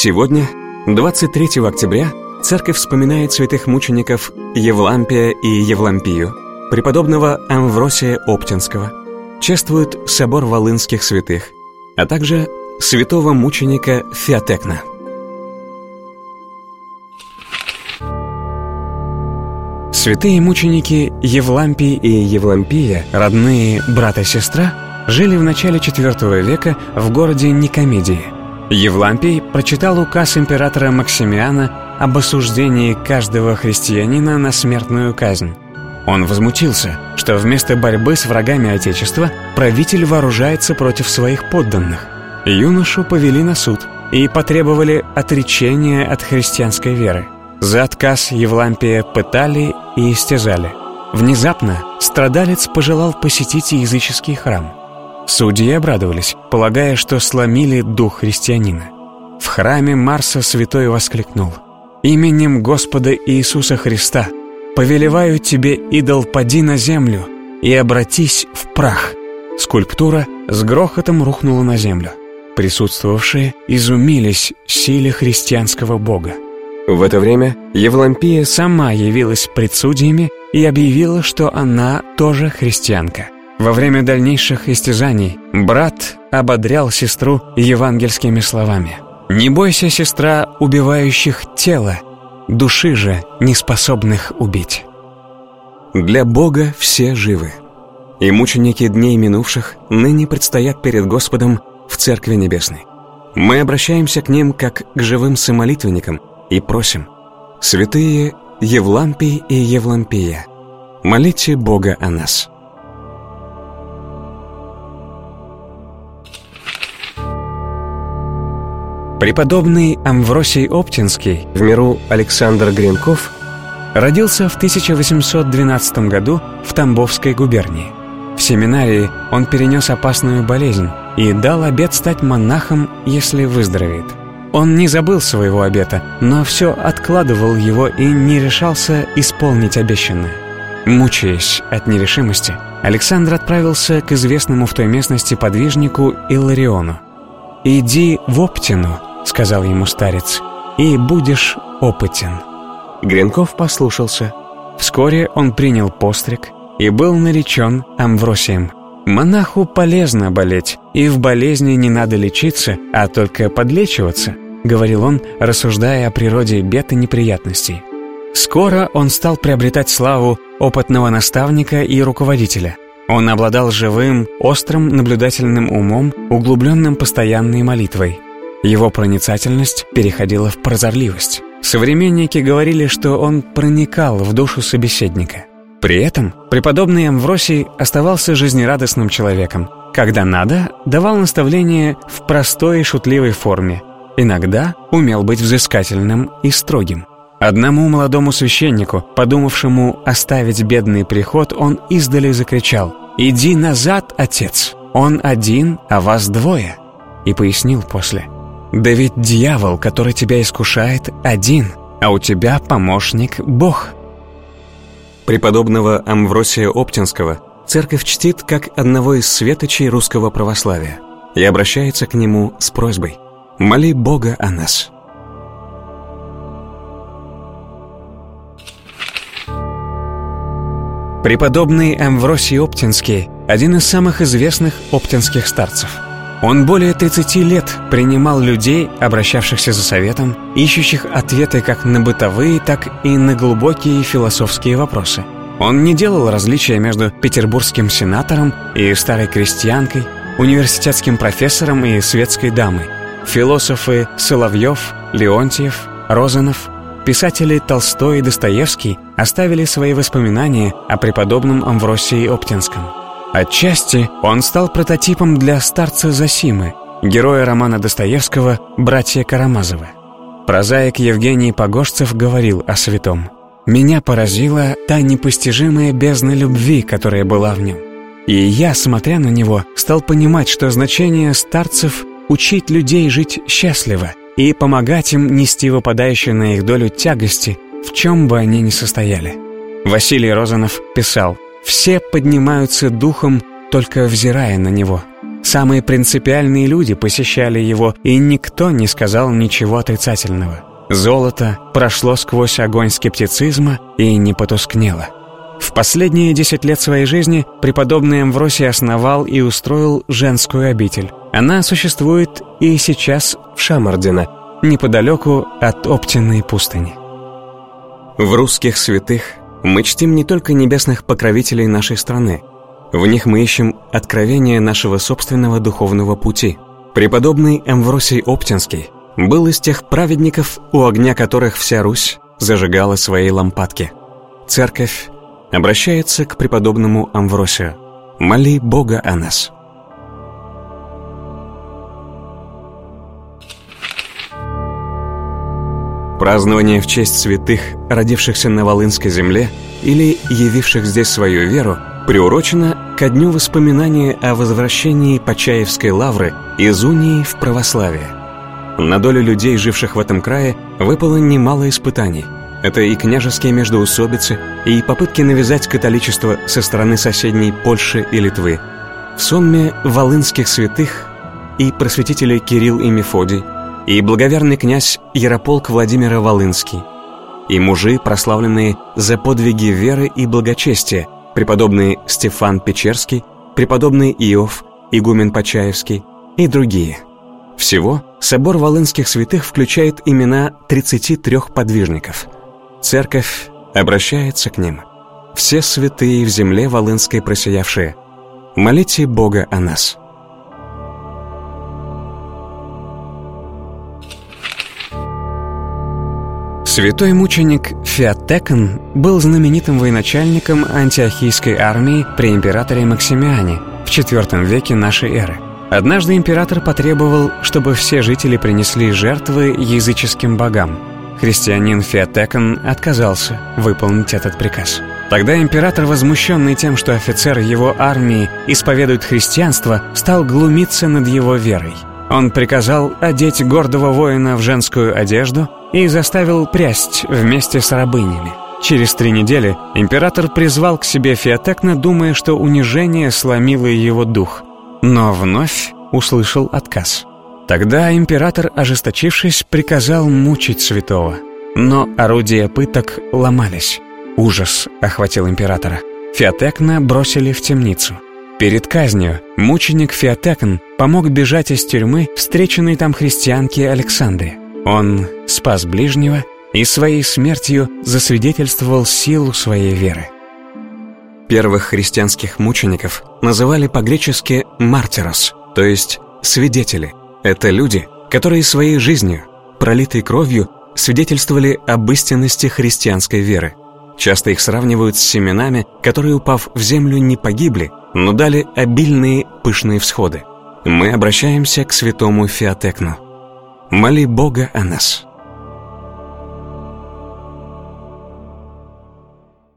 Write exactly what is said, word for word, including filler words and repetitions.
Сегодня, двадцать третьего октября, церковь вспоминает святых мучеников Евлампия и Евлампию, преподобного Амвросия Оптинского, чествует собор волынских святых, а также святого мученика Феотекна. Святые мученики Евлампий и Евлампия, родные брат и сестра, жили в начале четвёртого века в городе Никомедии. Евлампий прочитал указ императора Максимиана об осуждении каждого христианина на смертную казнь. Он возмутился, что вместо борьбы с врагами Отечества правитель вооружается против своих подданных. Юношу повели на суд и потребовали отречения от христианской веры. За отказ Евлампия пытали и истязали. Внезапно страдалец пожелал посетить языческий храм. Судьи обрадовались, полагая, что сломили дух христианина. В храме Марса святой воскликнул: «Именем Господа Иисуса Христа повелеваю тебе, идол, пади на землю и обратись в прах». Скульптура с грохотом рухнула на землю. Присутствовавшие изумились силе христианского бога. В это время Евлампия сама явилась пред судьями и объявила, что она тоже христианка. Во время дальнейших истязаний брат ободрял сестру евангельскими словами: «Не бойся, сестра, убивающих тело, души же не способных убить». Для Бога все живы, и мученики дней минувших ныне предстоят перед Господом в Церкви Небесной. Мы обращаемся к ним как к живым самолитвенникам и просим: святые Евлампий и Евлампия, молите Бога о нас. Преподобный Амвросий Оптинский, в миру Александр Гренков, родился в тысяча восемьсот двенадцатом году в Тамбовской губернии. В семинарии он перенес опасную болезнь и дал обет стать монахом, если выздоровеет. Он не забыл своего обета, но все откладывал его и не решался исполнить обещанное. Мучаясь от нерешимости, Александр отправился к известному в той местности подвижнику Иллариону. «Иди в Оптину», — сказал ему старец, — «и будешь опытен». Гренков послушался. Вскоре он принял постриг и был наречен Амвросием. «Монаху полезно болеть, и в болезни не надо лечиться, а только подлечиваться», — говорил он, рассуждая о природе бед и неприятностей. Скоро он стал приобретать славу опытного наставника и руководителя. Он обладал живым, острым, наблюдательным умом, углубленным постоянной молитвой. Его проницательность переходила в прозорливость. Современники говорили, что он проникал в душу собеседника. При этом преподобный Амвросий оставался жизнерадостным человеком. Когда надо, давал наставления в простой и шутливой форме. Иногда умел быть взыскательным и строгим. Одному молодому священнику, подумавшему оставить бедный приход, он издали закричал: «Иди назад, отец! Он один, а вас двое!» И пояснил после: «Да ведь дьявол, который тебя искушает, один, а у тебя помощник Бог». Преподобного Амвросия Оптинского церковь чтит как одного из светочей русского православия и обращается к нему с просьбой: «Моли Бога о нас». Преподобный Амвросий Оптинский – один из самых известных оптинских старцев. Он более тридцати лет принимал людей, обращавшихся за советом, ищущих ответы как на бытовые, так и на глубокие философские вопросы. Он не делал различия между петербургским сенатором и старой крестьянкой, университетским профессором и светской дамой. Философы Соловьев, Леонтьев, Розанов, писатели Толстой и Достоевский оставили свои воспоминания о преподобном Амвросии Оптинском. Отчасти он стал прототипом для старца Зосимы, героя романа Достоевского «Братья Карамазовы». Прозаик Евгений Погожцев говорил о святом: «Меня поразила та непостижимая бездна любви, которая была в нем. И я, смотря на него, стал понимать, что значение старцев — учить людей жить счастливо и помогать им нести выпадающие на их долю тягости, в чем бы они ни состояли». Василий Розанов писал: «Все поднимаются духом, только взирая на него. Самые принципиальные люди посещали его, и никто не сказал ничего отрицательного. Золото прошло сквозь огонь скептицизма и не потускнело. В последние десять лет своей жизни преподобный Амвросий основал и устроил женскую обитель. Она существует и сейчас в Шамардино, неподалеку от Оптинной пустыни. В русских святых мы чтим не только небесных покровителей нашей страны. В них мы ищем откровение нашего собственного духовного пути. Преподобный Амвросий Оптинский был из тех праведников, у огня которых вся Русь зажигала свои лампадки. Церковь обращается к преподобному Амвросию: «Моли Бога о нас». Празднование в честь святых, родившихся на Волынской земле или явивших здесь свою веру, приурочено ко дню воспоминания о возвращении Почаевской лавры из унии в православие. На долю людей, живших в этом крае, выпало немало испытаний. Это и княжеские междоусобицы, и попытки навязать католичество со стороны соседней Польши и Литвы. В сонме волынских святых и просветители Кирилл и Мефодий, и благоверный князь Ярополк Владимира Волынский, и мужи, прославленные за подвиги веры и благочестия, преподобный Стефан Печерский, преподобный Иов, игумен Почаевский и другие. Всего собор волынских святых включает имена тридцати трёх подвижников. Церковь обращается к ним: «Все святые в земле волынской просиявшие, молите Бога о нас». Святой мученик Феотекон был знаменитым военачальником антиохийской армии при императоре Максимиане в четвёртом веке нашей эры. Однажды император потребовал, чтобы все жители принесли жертвы языческим богам. Христианин Феотекон отказался выполнить этот приказ. Тогда император, возмущенный тем, что офицер его армии исповедует христианство, стал глумиться над его верой. Он приказал одеть гордого воина в женскую одежду и заставил прясть вместе с рабынями. Через три недели император призвал к себе Феотекна, думая, что унижение сломило его дух, но вновь услышал отказ. Тогда император, ожесточившись, приказал мучить святого. Но орудия пыток ломались. Ужас охватил императора. Феотекна бросили в темницу. Перед казнью мученик Феотекн помог бежать из тюрьмы встреченной там христианке Александре. Он спас ближнего и своей смертью засвидетельствовал силу своей веры. Первых христианских мучеников называли по-гречески «мартирос», то есть «свидетели». Это люди, которые своей жизнью, пролитой кровью, свидетельствовали об истинности христианской веры. Часто их сравнивают с семенами, которые, упав в землю, не погибли, но дали обильные пышные всходы. Мы обращаемся к святому Феотекну. Моли Бога о нас.